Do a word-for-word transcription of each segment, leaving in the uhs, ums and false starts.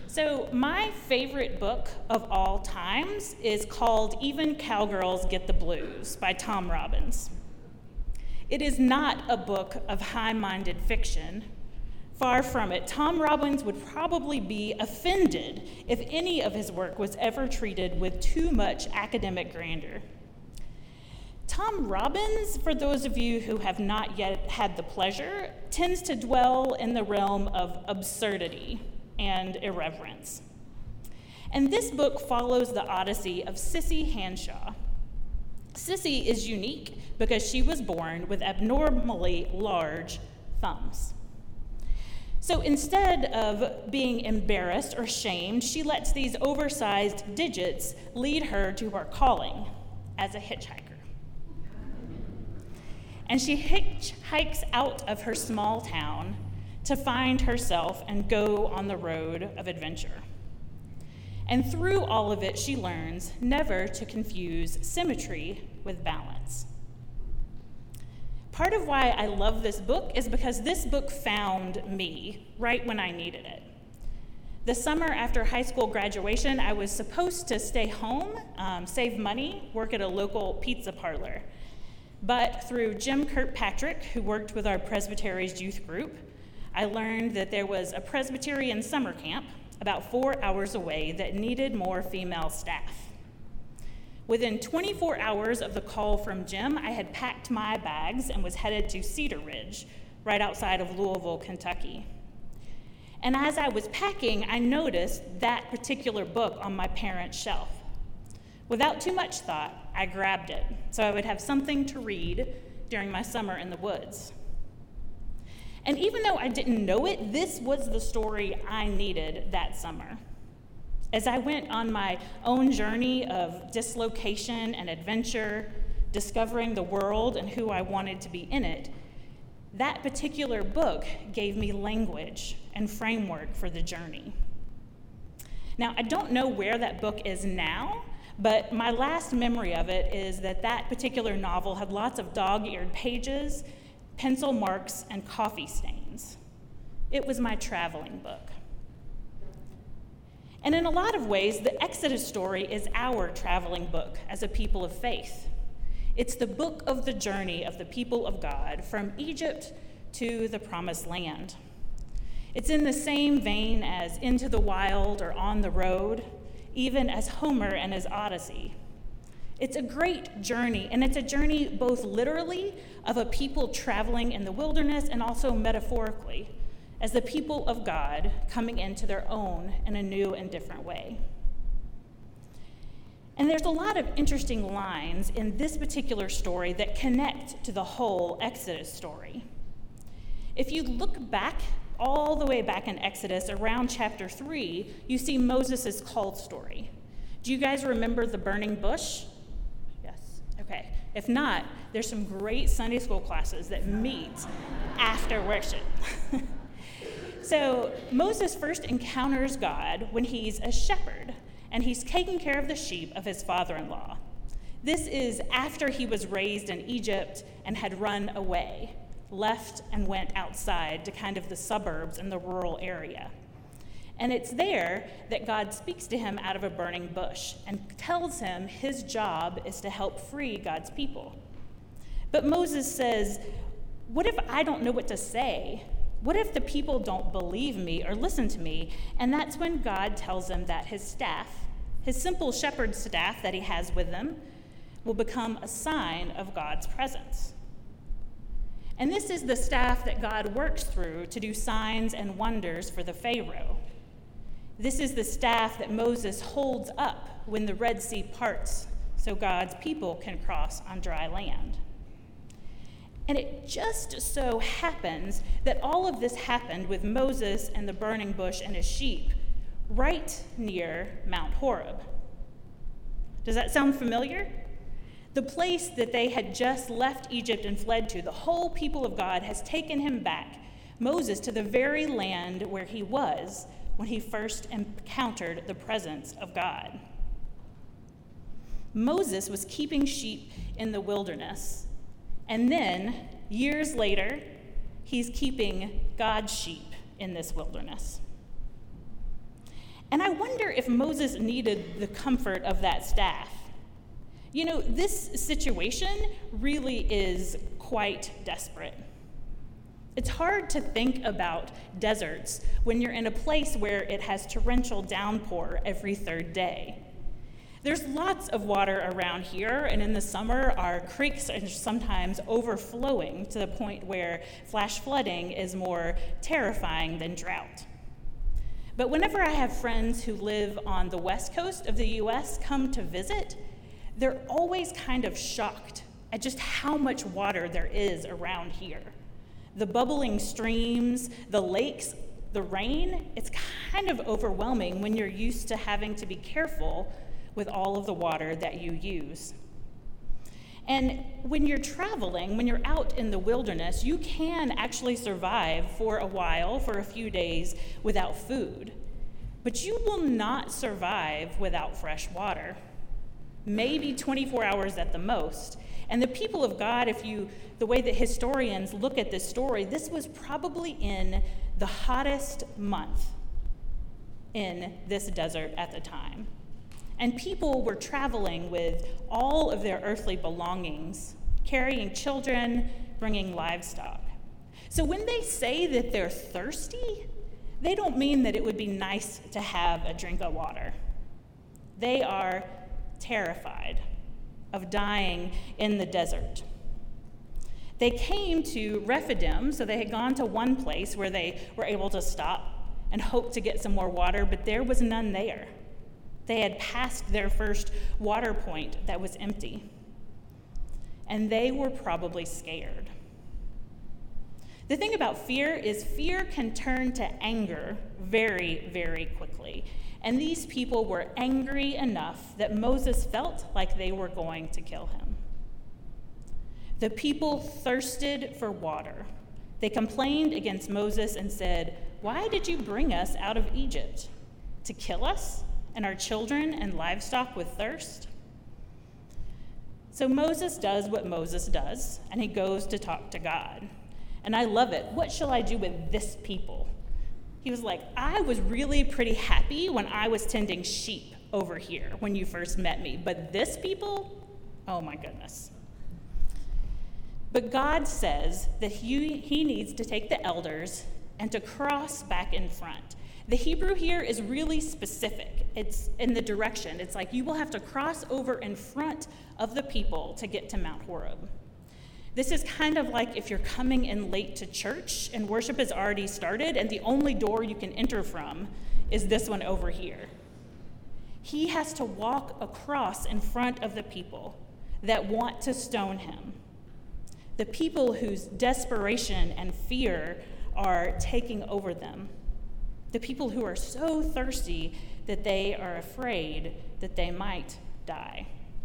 So my favorite book of all times is called Even Cowgirls Get the Blues by Tom Robbins. It is not a book of high-minded fiction. Far from it. Tom Robbins would probably be offended if any of his work was ever treated with too much academic grandeur. Tom Robbins, for those of you who have not yet had the pleasure, tends to dwell in the realm of absurdity and irreverence. And this book follows the odyssey of Sissy Hanshaw. Sissy is unique because she was born with abnormally large thumbs. So instead of being embarrassed or shamed, she lets these oversized digits lead her to her calling as a hitchhiker. And she hitchhikes out of her small town to find herself and go on the road of adventure. And through all of it, she learns never to confuse symmetry with balance. Part of why I love this book is because this book found me right when I needed it. The summer after high school graduation, I was supposed to stay home, um, save money, work at a local pizza parlor. But through Jim Kirkpatrick, who worked with our Presbytery's youth group, I learned that there was a Presbyterian summer camp about four hours away that needed more female staff. Within twenty-four hours of the call from Jim, I had packed my bags and was headed to Cedar Ridge, right outside of Louisville, Kentucky. And as I was packing, I noticed that particular book on my parents' shelf. Without too much thought, I grabbed it so I would have something to read during my summer in the woods. And even though I didn't know it, this was the story I needed that summer. As I went on my own journey of dislocation and adventure, discovering the world and who I wanted to be in it, that particular book gave me language and framework for the journey. Now, I don't know where that book is now, but my last memory of it is that that particular novel had lots of dog-eared pages, pencil marks, and coffee stains. It was my traveling book. And in a lot of ways, the Exodus story is our traveling book as a people of faith. It's the book of the journey of the people of God from Egypt to the Promised Land. It's in the same vein as Into the Wild or On the Road, even as Homer and his Odyssey. It's a great journey, and it's a journey both literally of a people traveling in the wilderness and also metaphorically, as the people of God coming into their own in a new and different way. And there's a lot of interesting lines in this particular story that connect to the whole Exodus story. If you look back, all the way back in Exodus, around chapter three, you see Moses' call story. Do you guys remember the burning bush? Yes, okay. If not, there's some great Sunday school classes that meet after worship. So Moses first encounters God when he's a shepherd, and he's taking care of the sheep of his father-in-law. This is after he was raised in Egypt and had run away, left and went outside to kind of the suburbs and the rural area. And it's there that God speaks to him out of a burning bush and tells him his job is to help free God's people. But Moses says, what if I don't know what to say? What if the people don't believe me or listen to me? And that's when God tells him that his staff, his simple shepherd staff that he has with him, will become a sign of God's presence. And this is the staff that God works through to do signs and wonders for the Pharaoh. This is the staff that Moses holds up when the Red Sea parts so God's people can cross on dry land. And it just so happens that all of this happened with Moses and the burning bush and his sheep right near Mount Horeb. Does that sound familiar? The place that they had just left Egypt and fled to, the whole people of God has taken him back, Moses, to the very land where he was when he first encountered the presence of God. Moses was keeping sheep in the wilderness, and then, years later, he's keeping God's sheep in this wilderness. And I wonder if Moses needed the comfort of that staff. You know, this situation really is quite desperate. It's hard to think about deserts when you're in a place where it has torrential downpour every third day. There's lots of water around here, and in the summer, our creeks are sometimes overflowing to the point where flash flooding is more terrifying than drought. But whenever I have friends who live on the west coast of the U S come to visit, they're always kind of shocked at just how much water there is around here. The bubbling streams, the lakes, the rain, it's kind of overwhelming when you're used to having to be careful with all of the water that you use. And when you're traveling, when you're out in the wilderness, you can actually survive for a while, for a few days, without food. But you will not survive without fresh water. Maybe twenty-four hours at the most. And the people of God, if you, the way that historians look at this story, this was probably in the hottest month in this desert at the time. And people were traveling with all of their earthly belongings, carrying children, bringing livestock. So when they say that they're thirsty, they don't mean that it would be nice to have a drink of water. They are terrified of dying in the desert. They came to Rephidim, so they had gone to one place where they were able to stop and hope to get some more water, but there was none there. They had passed their first water point that was empty, and they were probably scared. The thing about fear is fear can turn to anger very, very quickly. And these people were angry enough that Moses felt like they were going to kill him. The people thirsted for water. They complained against Moses and said, "Why did you bring us out of Egypt? To kill us and our children and livestock with thirst?" So Moses does what Moses does, and he goes to talk to God. And I love it. What shall I do with this people? He was like, I was really pretty happy when I was tending sheep over here when you first met me, but this people, oh my goodness. But God says that he, he needs to take the elders and to cross back in front. The Hebrew here is really specific. It's in the direction. It's like you will have to cross over in front of the people to get to Mount Horeb. This is kind of like if you're coming in late to church and worship has already started and the only door you can enter from is this one over here. He has to walk across in front of the people that want to stone him, the people whose desperation and fear are taking over them, the people who are so thirsty that they are afraid that they might die.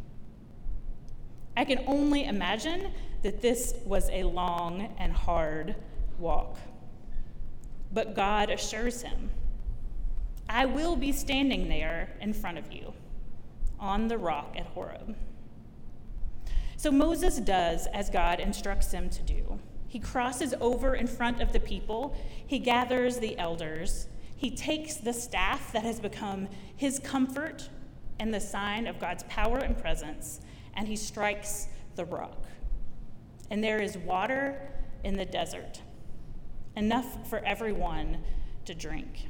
I can only imagine that this was a long and hard walk. But God assures him, I will be standing there in front of you on the rock at Horeb. So Moses does as God instructs him to do. He crosses over in front of the people. He gathers the elders. He takes the staff that has become his comfort and the sign of God's power and presence, and he strikes the rock. And there is water in the desert, enough for everyone to drink.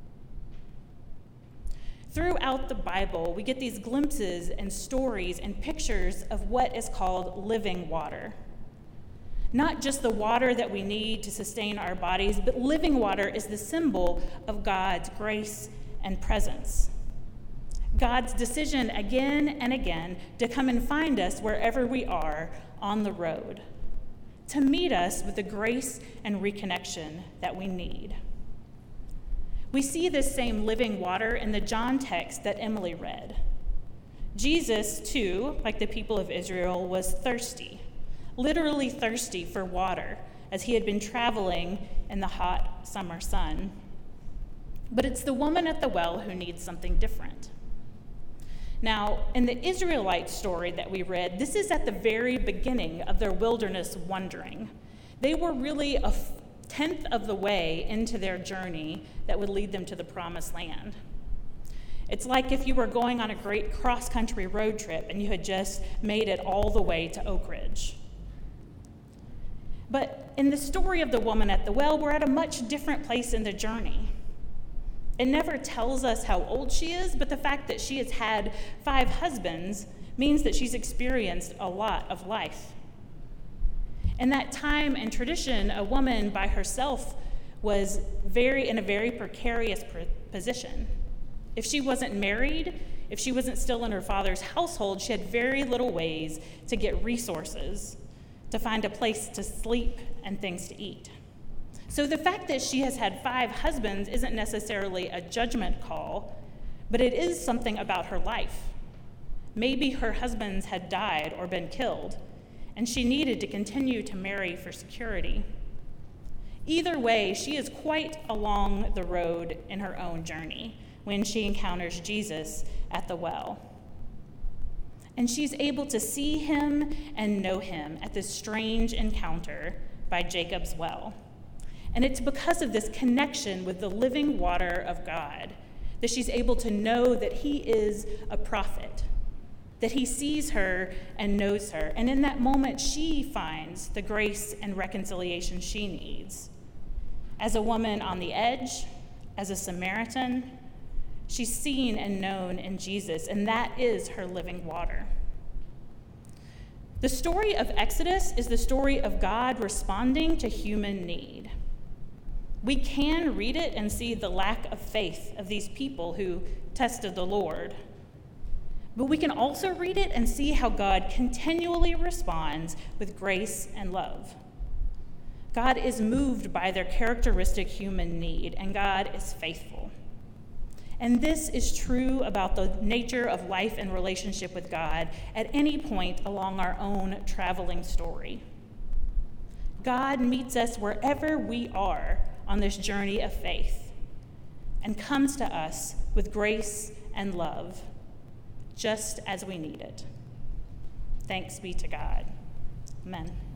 Throughout the Bible, we get these glimpses and stories and pictures of what is called living water. Not just the water that we need to sustain our bodies, but living water is the symbol of God's grace and presence. God's decision again and again to come and find us wherever we are on the road, to meet us with the grace and reconnection that we need. We see this same living water in the John text that Emily read. Jesus, too, like the people of Israel, was thirsty, literally thirsty for water, as he had been traveling in the hot summer sun. But it's the woman at the well who needs something different. Now, in the Israelite story that we read, this is at the very beginning of their wilderness wandering. They were really a tenth of the way into their journey that would lead them to the promised land. It's like if you were going on a great cross-country road trip and you had just made it all the way to Oak Ridge. But in the story of the woman at the well, we're at a much different place in the journey. It never tells us how old she is, but the fact that she has had five husbands means that she's experienced a lot of life. In that time and tradition, a woman by herself was very in a very precarious position. If she wasn't married, if she wasn't still in her father's household, she had very little ways to get resources, to find a place to sleep and things to eat. So the fact that she has had five husbands isn't necessarily a judgment call, but it is something about her life. Maybe her husbands had died or been killed, and she needed to continue to marry for security. Either way, she is quite along the road in her own journey when she encounters Jesus at the well. And she's able to see him and know him at this strange encounter by Jacob's well. And it's because of this connection with the living water of God that she's able to know that he is a prophet, that he sees her and knows her. And in that moment, she finds the grace and reconciliation she needs. As a woman on the edge, as a Samaritan, she's seen and known in Jesus, and that is her living water. The story of Exodus is the story of God responding to human need. We can read it and see the lack of faith of these people who tested the Lord. But we can also read it and see how God continually responds with grace and love. God is moved by their characteristic human need, and God is faithful. And this is true about the nature of life and relationship with God at any point along our own traveling story. God meets us wherever we are on this journey of faith and comes to us with grace and love, just as we need it. Thanks be to God. Amen.